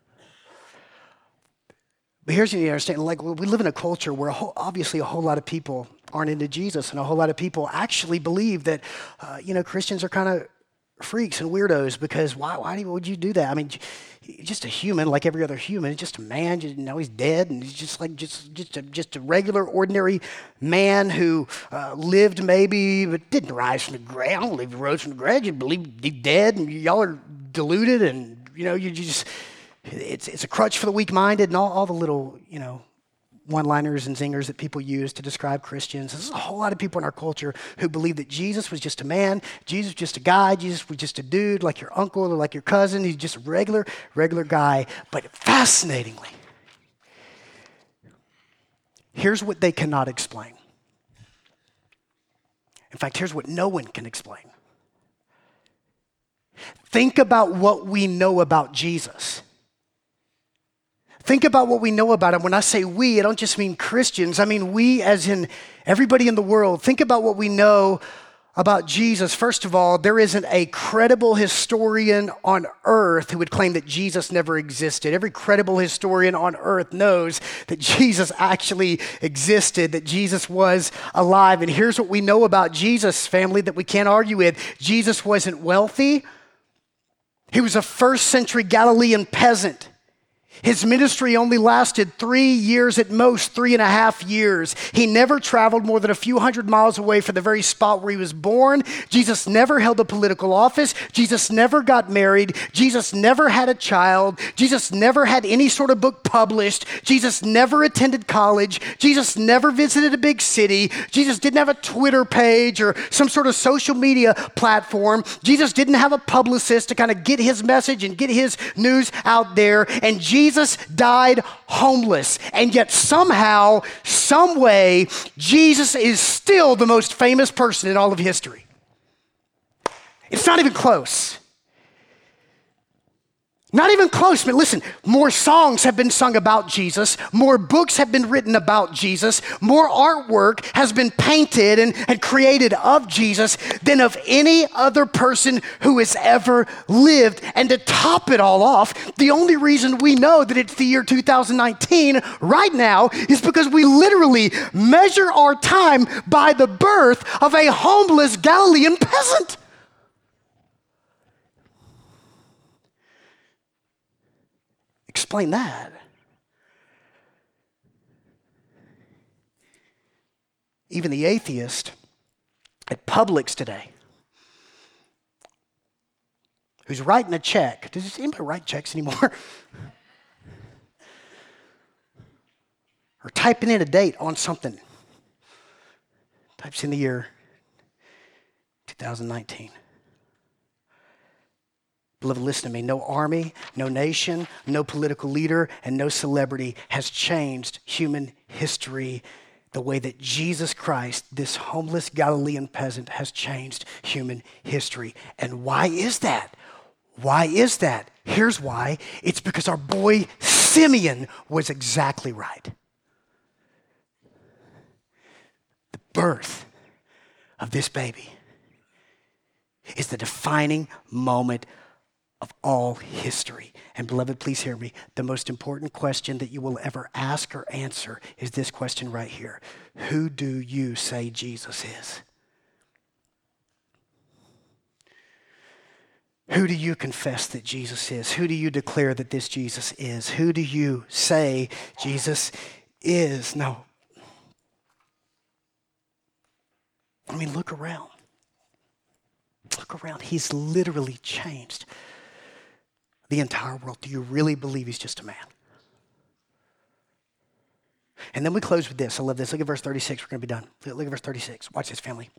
But here's what you need to understand. Like, we live in a culture where a whole, obviously a whole lot of people aren't into Jesus, and a whole lot of people actually believe that, uh, you know, Christians are kind of freaks and weirdos because why, why would you do that? I mean, just a human like every other human, just a man, just, you know, he's dead, and he's just like just just a, just a regular, ordinary man who uh, lived maybe, but didn't rise from the grave. I don't believe he rose from the grave. You believe he's dead, and y'all are deluded, and, you know, you just, it's it's a crutch for the weak-minded, and all, all the little, you know, one-liners and zingers that people use to describe Christians. There's a whole lot of people in our culture who believe that Jesus was just a man, Jesus was just a guy, Jesus was just a dude like your uncle or like your cousin. He's just a regular, regular guy. But fascinatingly, here's what they cannot explain. In fact, here's what no one can explain. Think about what we know about Jesus. Think about what we know about him. When I say we, I don't just mean Christians. I mean we as in everybody in the world. Think about what we know about Jesus. First of all, there isn't a credible historian on earth who would claim that Jesus never existed. Every credible historian on earth knows that Jesus actually existed, that Jesus was alive. And here's what we know about Jesus, family, that we can't argue with. Jesus wasn't wealthy. He was a first century Galilean peasant. His ministry only lasted three years at most, three and a half years. He never traveled more than a few hundred miles away from the very spot where he was born. Jesus never held a political office. Jesus never got married. Jesus never had a child. Jesus never had any sort of book published. Jesus never attended college. Jesus never visited a big city. Jesus didn't have a Twitter page or some sort of social media platform. Jesus didn't have a publicist to kind of get his message and get his news out there. And Jesus Jesus died homeless, and yet somehow, some way, Jesus is still the most famous person in all of history. It's not even close. Not even close, but listen, more songs have been sung about Jesus, more books have been written about Jesus, more artwork has been painted and, and created of Jesus than of any other person who has ever lived. And to top it all off, the only reason we know that it's the year two thousand nineteen right now is because we literally measure our time by the birth of a homeless Galilean peasant. Explain that. Even the atheist at Publix today, who's writing a check. Does anybody write checks anymore? Or typing in a date on something. Types in the year two thousand nineteen. Beloved, listen to me. No army, no nation, no political leader, and no celebrity has changed human history the way that Jesus Christ, this homeless Galilean peasant, has changed human history. And why is that? Why is that? Here's why. It's because our boy Simeon was exactly right. The birth of this baby is the defining moment of all history. And beloved, please hear me. The most important question that you will ever ask or answer is this question right here. Who do you say Jesus is? Who do you confess that Jesus is? Who do you declare that this Jesus is? Who do you say Jesus is? No. I mean, look around. Look around. He's literally changed the entire world. Do you really believe he's just a man? And then we close with this. I love this. Look at verse thirty-six. We're going to be done. Look at verse thirty-six. Watch this, family.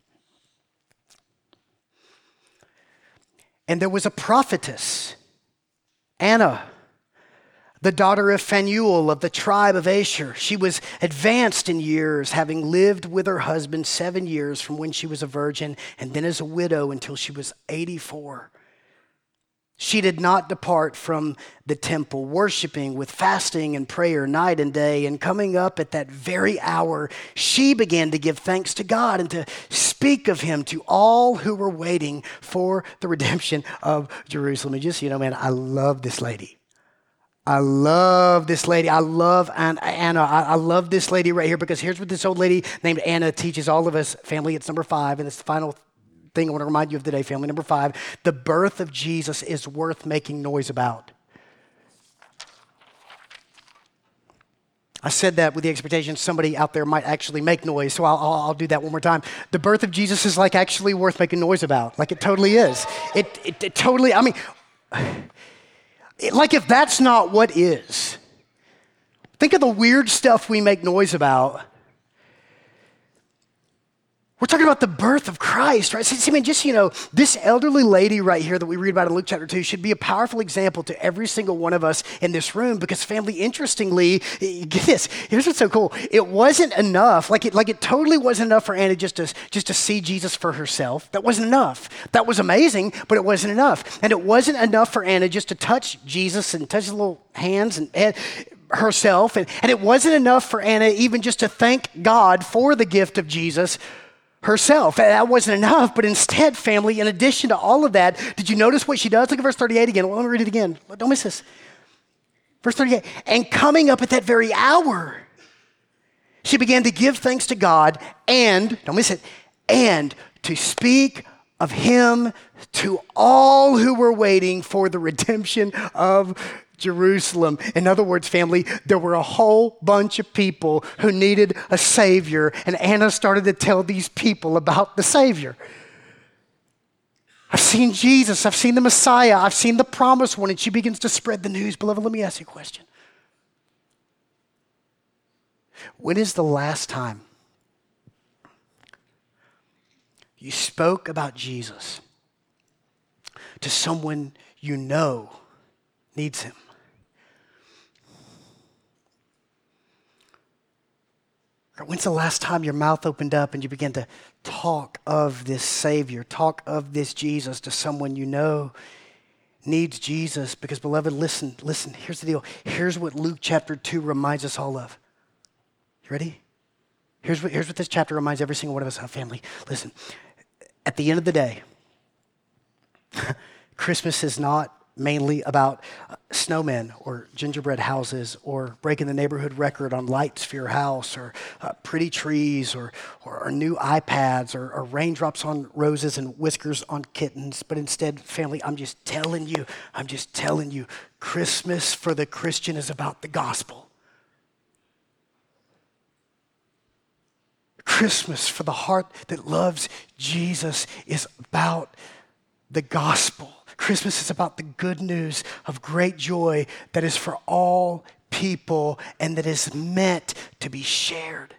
And there was a prophetess, Anna, the daughter of Phanuel of the tribe of Asher. She was advanced in years, having lived with her husband seven years from when she was a virgin, and then as a widow until she was eighty-four. She did not depart from the temple, worshiping with fasting and prayer night and day. And coming up at that very hour, she began to give thanks to God and to speak of him to all who were waiting for the redemption of Jerusalem. And just, you know, man, I love this lady. I love this lady. I love Anna. I, I love this lady right here because here's what this old lady named Anna teaches all of us. Family, it's number five, and it's the final thing I want to remind you of today, family. Number five, the birth of Jesus is worth making noise about. I said that with the expectation somebody out there might actually make noise, so I'll, I'll, I'll do that one more time. The birth of Jesus is like actually worth making noise about. Like it totally is. It, it, it totally, I mean, it, like if that's not what is. Think of the weird stuff we make noise about. We're talking about the birth of Christ, right? See, I mean, just, you know, this elderly lady right here that we read about in Luke chapter two should be a powerful example to every single one of us in this room because, family, interestingly, get this, here's what's so cool. It wasn't enough, like it, like it totally wasn't enough for Anna just to, just to see Jesus for herself. That wasn't enough. That was amazing, but it wasn't enough. And it wasn't enough for Anna just to touch Jesus and touch his little hands and head herself. And, and it wasn't enough for Anna even just to thank God for the gift of Jesus herself. That wasn't enough, but instead, family, in addition to all of that, did you notice what she does? Look at verse thirty-eight again. Well, let me read it again. Don't miss this. Verse thirty-eight, and coming up at that very hour, she began to give thanks to God and, don't miss it, and to speak of him to all who were waiting for the redemption of Jerusalem. In other words, family, there were a whole bunch of people who needed a Savior, and Anna started to tell these people about the Savior. I've seen Jesus, I've seen the Messiah, I've seen the promised one, and she begins to spread the news. Beloved, let me ask you a question. When is the last time you spoke about Jesus to someone you know needs him? Or when's the last time your mouth opened up and you began to talk of this Savior, talk of this Jesus to someone you know needs Jesus? Because, beloved, listen, listen, here's the deal. Here's what Luke chapter two reminds us all of. You ready? Here's what, here's what this chapter reminds every single one of us of, family. Listen, at the end of the day, Christmas is not mainly about uh, snowmen or gingerbread houses or breaking the neighborhood record on lights for your house or uh, pretty trees or, or, or new iPads or, or raindrops on roses and whiskers on kittens. But instead, family, I'm just telling you, I'm just telling you, Christmas for the Christian is about the gospel. Christmas for the heart that loves Jesus is about the gospel. Christmas is about the good news of great joy that is for all people and that is meant to be shared.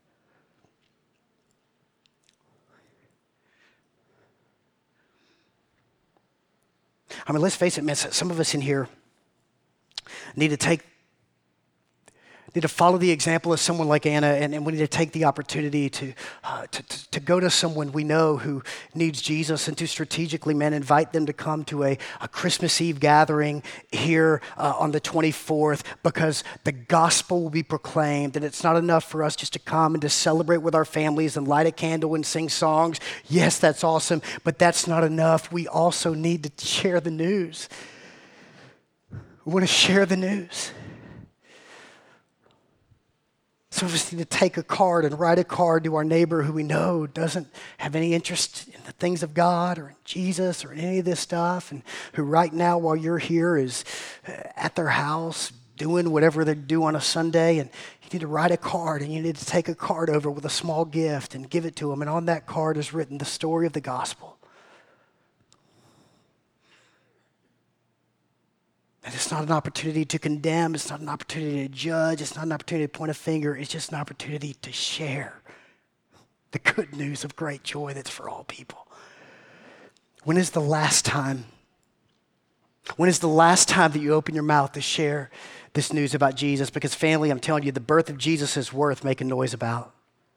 I mean, let's face it, man, some of us in here need to take need to follow the example of someone like Anna, and, and we need to take the opportunity to, uh, to, to, to go to someone we know who needs Jesus and to strategically, man, invite them to come to a, a Christmas Eve gathering here uh, on the twenty-fourth because the gospel will be proclaimed, and it's not enough for us just to come and to celebrate with our families and light a candle and sing songs. Yes, that's awesome, but that's not enough. We also need to share the news. We want to share the news. So we just need to take a card and write a card to our neighbor who we know doesn't have any interest in the things of God or in Jesus or in any of this stuff, and who right now while you're here is at their house doing whatever they do on a Sunday, and you need to write a card and you need to take a card over with a small gift and give it to them, and on that card is written the story of the gospel. And it's not an opportunity to condemn. It's not an opportunity to judge. It's not an opportunity to point a finger. It's just an opportunity to share the good news of great joy that's for all people. When is the last time? When is the last time that you open your mouth to share this news about Jesus? Because family, I'm telling you, the birth of Jesus is worth making noise about.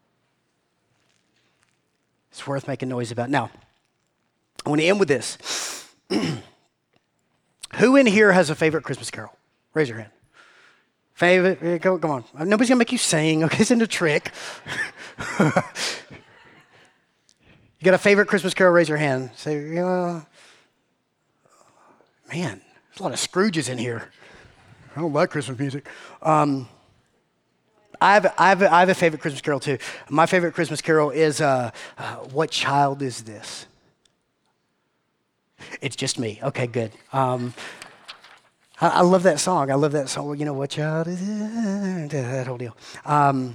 It's worth making noise about. Now, I want to end with this. Who in here has a favorite Christmas carol? Raise your hand. Favorite? Go, come on. Nobody's going to make you sing. Okay, it's in a trick. You got a favorite Christmas carol? Raise your hand. Say, uh, man, there's a lot of Scrooges in here. I don't like Christmas music. Um, I, have, I, have, I have a favorite Christmas carol, too. My favorite Christmas carol is uh, uh, What Child Is This? It's just me. Okay, good. Um, I, I love that song. I love that song. Well, you know, what child is it? That whole deal. Um,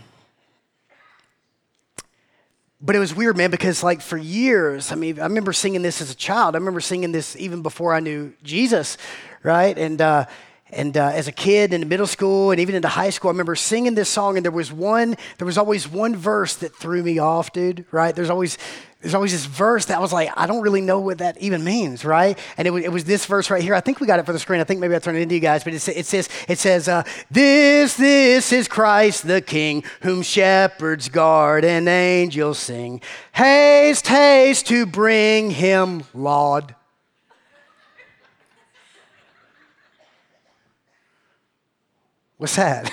but it was weird, man, because like for years, I mean, I remember singing this as a child. I remember singing this even before I knew Jesus, right? And uh, and uh, as a kid in middle school and even into high school, I remember singing this song, and there was one, there was always one verse that threw me off, dude, right? There's always There's always this verse that I was like, I don't really know what that even means, right? And it was, it was this verse right here. I think we got it for the screen. I think maybe I turned it into you guys, but it, it says, it says, uh, this, this is Christ the King, whom shepherds guard and angels sing. Haste, haste to bring him laud. What's that?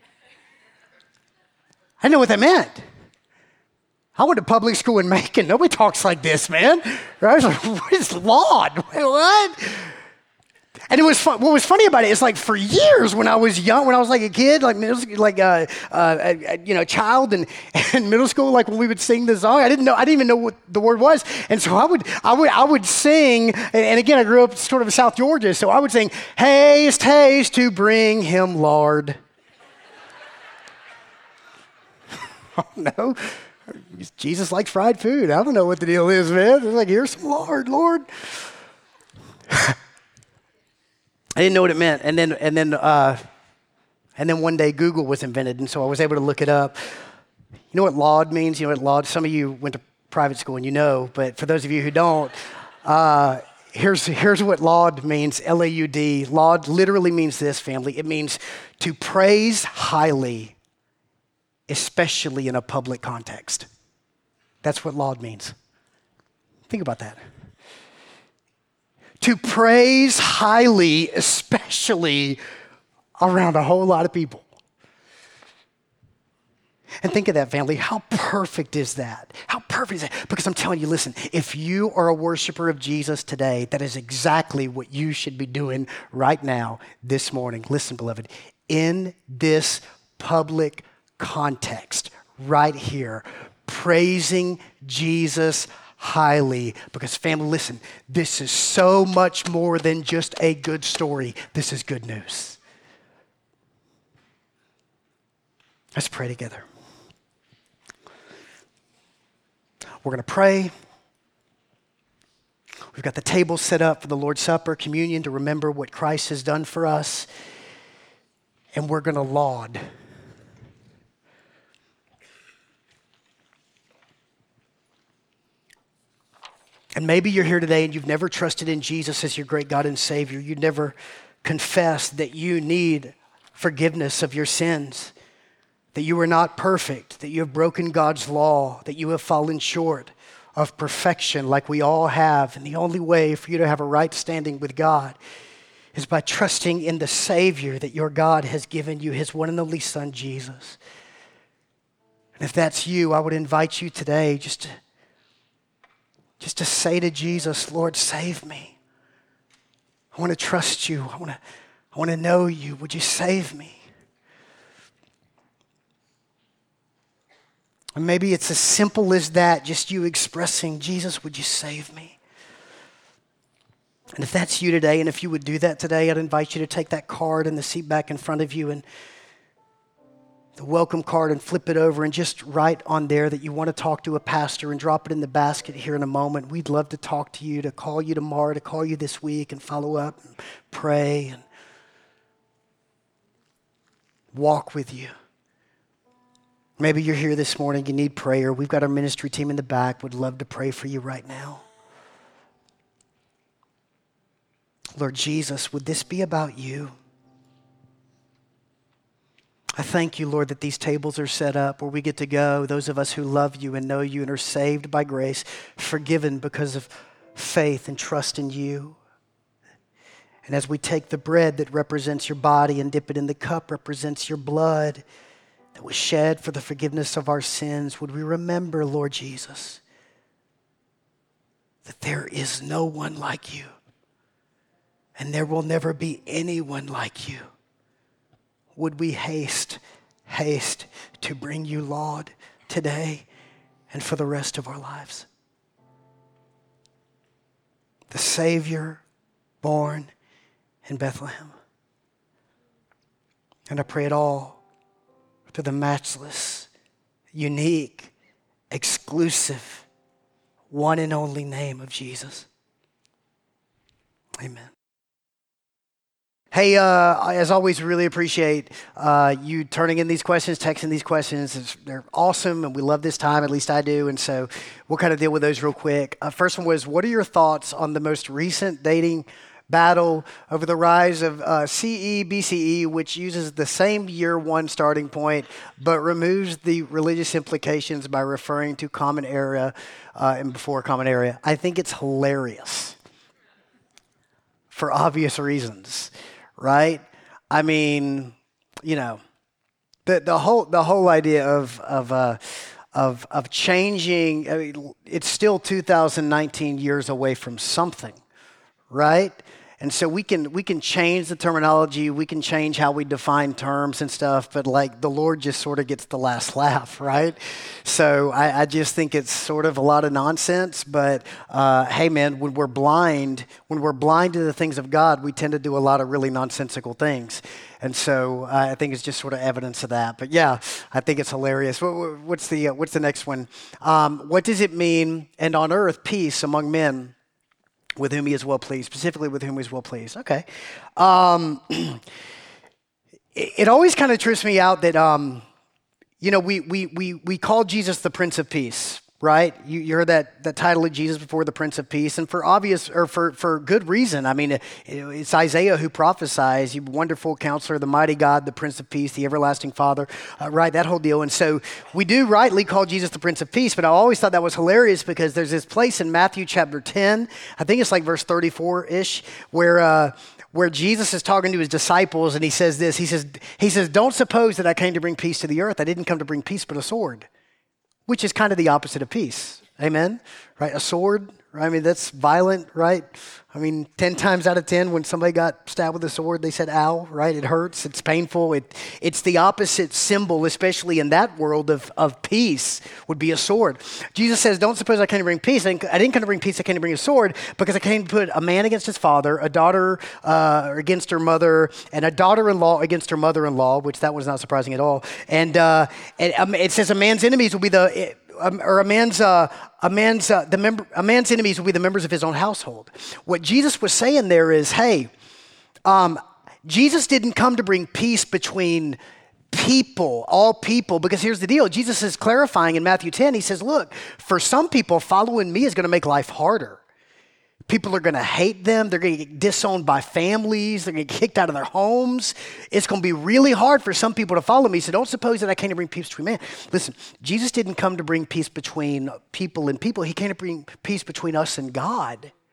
I didn't know what that meant. I went to public school in Macon. Nobody talks like this, man. I was like, what is laud? What? And it was fun. What was funny about it is like for years when I was young, when I was like a kid, like middle, like uh, uh, you know, child and in middle school, like when we would sing the song, I didn't know, I didn't even know what the word was, and so I would, I would, I would sing. And, and again, I grew up sort of in South Georgia, so I would sing, haste, haste to bring him lard. Oh no. Jesus likes fried food. I don't know what the deal is, man. It's like, here's some lard, Lord. I didn't know what it meant. And then, and then, uh, and then one day Google was invented, and so I was able to look it up. You know what laud means? You know what laud? Some of you went to private school and you know, but for those of you who don't, uh, here's here's what laud means. L A U D. Laud literally means this, family. It means to praise highly, especially in a public context. That's what laud means. Think about that. To praise highly, especially around a whole lot of people. And think of that, family. How perfect is that? How perfect is that? Because I'm telling you, listen, if you are a worshiper of Jesus today, that is exactly what you should be doing right now, this morning. Listen, beloved, in this public context, right here, praising Jesus highly. Because family, listen, this is so much more than just a good story. This is good news. Let's pray together. We're going to pray. We've got the table set up for the Lord's Supper, communion, to remember what Christ has done for us. And we're going to laud. And maybe you're here today and you've never trusted in Jesus as your great God and Savior. You never confessed that you need forgiveness of your sins, that you are not perfect, that you have broken God's law, that you have fallen short of perfection like we all have. And the only way for you to have a right standing with God is by trusting in the Savior that your God has given you, his one and only Son, Jesus. And if that's you, I would invite you today just to Just to say to Jesus, Lord, save me. I want to trust you. I want to, I want to know you. Would you save me? And maybe it's as simple as that, just you expressing, Jesus, would you save me? And if that's you today, and if you would do that today, I'd invite you to take that card in the seat back in front of you and the welcome card and flip it over and just write on there that you want to talk to a pastor and drop it in the basket here in a moment. We'd love to talk to you, to call you tomorrow, to call you this week and follow up and pray and walk with you. Maybe you're here this morning, you need prayer. We've got our ministry team in the back. Would love to pray for you right now. Lord Jesus, would this be about you? I thank you, Lord, that these tables are set up where we get to go, those of us who love you and know you and are saved by grace, forgiven because of faith and trust in you. And as we take the bread that represents your body and dip it in the cup represents your blood that was shed for the forgiveness of our sins, would we remember, Lord Jesus, that there is no one like you and there will never be anyone like you. Would we haste, haste to bring you laud today and for the rest of our lives? The Savior born in Bethlehem. And I pray it all to the matchless, unique, exclusive, one and only name of Jesus. Amen. Hey, uh, as always, really appreciate uh, you turning in these questions, texting these questions. It's, they're awesome, and we love this time, at least I do, and so we'll kind of deal with those real quick. Uh, first one was, what are your thoughts on the most recent dating battle over the rise of uh, C E B C E, which uses the same year one starting point, but removes the religious implications by referring to common era uh, and before common era? I think it's hilarious for obvious reasons. Right? I mean, you know, the the whole the whole idea of of uh, of of changing. I mean, it's still two thousand nineteen years away from something, right? And so we can we can change the terminology, we can change how we define terms and stuff, but like the Lord just sort of gets the last laugh, right? So I, I just think it's sort of a lot of nonsense. But uh, hey, man, when we're blind, when we're blind to the things of God, we tend to do a lot of really nonsensical things. And so uh, I think it's just sort of evidence of that. But yeah, I think it's hilarious. What, what's the uh, what's the next one? Um, what does it mean? And on earth, peace among men, with whom he is well pleased, specifically with whom he is well pleased. Okay. Um, it, it always kind of trips me out that, um, you know, we, we, we, we call Jesus the Prince of Peace, right? You, you heard that, that title of Jesus before, the Prince of Peace, and for obvious, or for, for good reason. I mean, it, it's Isaiah who prophesies, you wonderful counselor, the mighty God, the Prince of Peace, the everlasting Father, uh, right, that whole deal. And so we do rightly call Jesus the Prince of Peace, but I always thought that was hilarious because there's this place in Matthew chapter ten, I think it's like verse thirty-four-ish, where uh, where Jesus is talking to his disciples and he says this, he says, he says, don't suppose that I came to bring peace to the earth. I didn't come to bring peace but a sword. Which is kind of the opposite of peace. Amen? Right? A sword, right? I mean, that's violent, right? I mean, ten times out of ten, when somebody got stabbed with a sword, they said, ow, right? It hurts, it's painful. It, it's the opposite symbol, especially in that world of, of peace, would be a sword. Jesus says, don't suppose I came to bring peace. I didn't, I didn't come to bring peace, I came to bring a sword, because I came to put a man against his father, a daughter uh, against her mother, and a daughter-in-law against her mother-in-law, which that was not surprising at all. And, uh, and um, it says a man's enemies will be the... It, Um, or a man's uh, a man's uh, the member a man's enemies will be the members of his own household. What Jesus was saying there is, hey, um, Jesus didn't come to bring peace between people, all people, because here's the deal. Jesus is clarifying in Matthew ten. He says, look, for some people, following me is going to make life harder. People are going to hate them. They're going to get disowned by families. They're going to get kicked out of their homes. It's going to be really hard for some people to follow me. So don't suppose that I came to bring peace between men. Listen, Jesus didn't come to bring peace between people and people. He came to bring peace between us and God.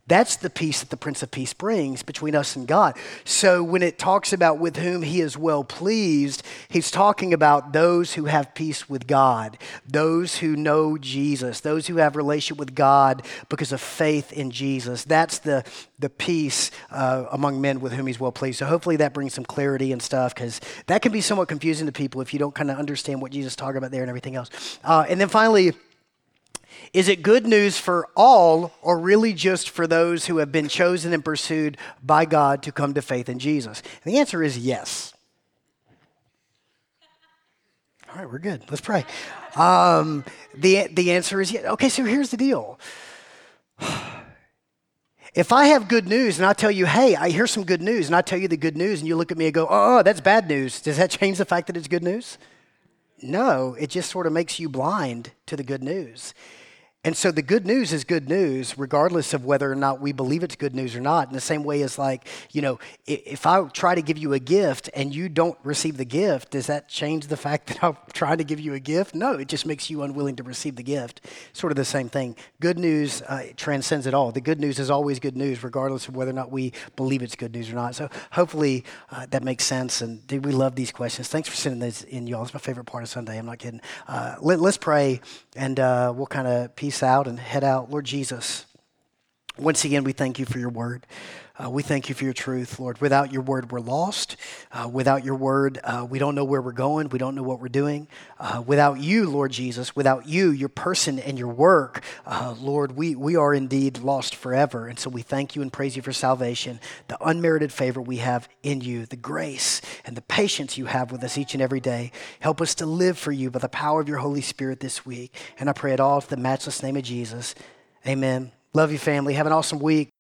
That's the peace that the Prince of Peace brings between us and God. So when it talks about with whom he is well pleased, he's talking about those who have peace with God, those who know Jesus, those who have relationship with God because of faith in Jesus. That's the, the peace uh, among men with whom he's well pleased. So hopefully that brings some clarity and stuff, because that can be somewhat confusing to people if you don't kind of understand what Jesus is talking about there and everything else. Uh, and then finally, is it good news for all, or really just for those who have been chosen and pursued by God to come to faith in Jesus? And the answer is yes. All right, we're good. Let's pray. Um, the, the answer is yes. Okay, so here's the deal. If I have good news and I tell you, hey, I hear some good news, and I tell you the good news, and you look at me and go, oh, that's bad news, does that change the fact that it's good news? No, it just sort of makes you blind to the good news. And so the good news is good news, regardless of whether or not we believe it's good news or not. In the same way as, like, you know, if I try to give you a gift and you don't receive the gift, does that change the fact that I'm trying to give you a gift? No, it just makes you unwilling to receive the gift. Sort of the same thing. Good news uh, transcends it all. The good news is always good news, regardless of whether or not we believe it's good news or not. So hopefully uh, that makes sense. And dude, we love these questions. Thanks for sending these in, y'all. It's my favorite part of Sunday. I'm not kidding. Uh, let, let's pray, and uh, we'll kind of peace out and head out. Lord Jesus, once again, we thank you for your word. Uh, we thank you for your truth, Lord. Without your word, we're lost. Uh, without your word, uh, we don't know where we're going. We don't know what we're doing. Uh, without you, Lord Jesus, without you, your person and your work, uh, Lord, we, we are indeed lost forever. And so we thank you and praise you for salvation, the unmerited favor we have in you, the grace and the patience you have with us each and every day. Help us to live for you by the power of your Holy Spirit this week. And I pray it all in the matchless name of Jesus. Amen. Love you, family. Have an awesome week.